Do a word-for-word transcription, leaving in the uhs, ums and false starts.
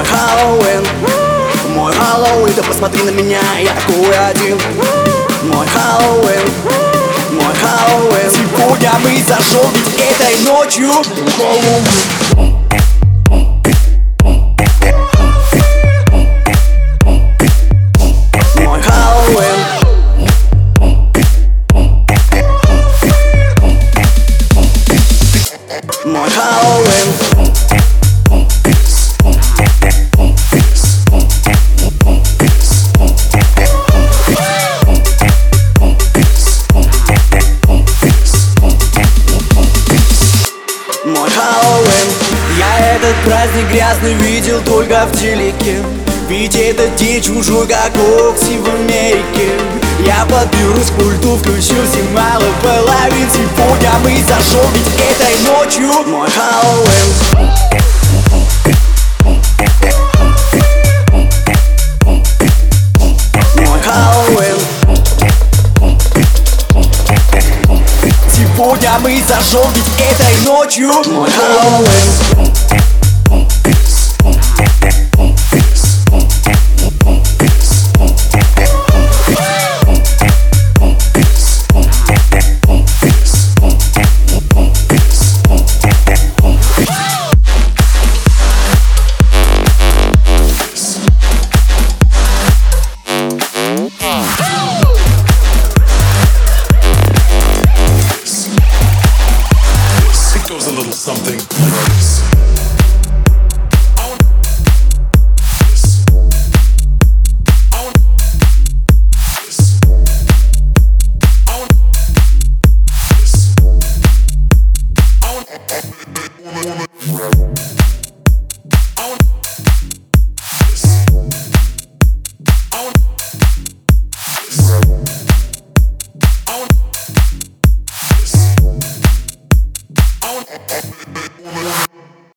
Мой Хэллоуин, мой Хэллоуин, ты посмотри на меня, я такой один. Мой Хэллоуин, мой Хэллоуин, сегодня мы зажжем ведь этой ночью. Мой Хэллоуин, мой Хэллоуин. Мой Хэллоуин, я этот праздник грязный видел только в телеке. Ведь это день чужой, как Окси в Америке. Я подберусь к пульту, включился мало половин. Сегодня мы зажжем ведь этой ночью. Мой Хэллоуин. Сегодня мы зажжем ведь этой ночью. Мой Хэллоуин. A little something.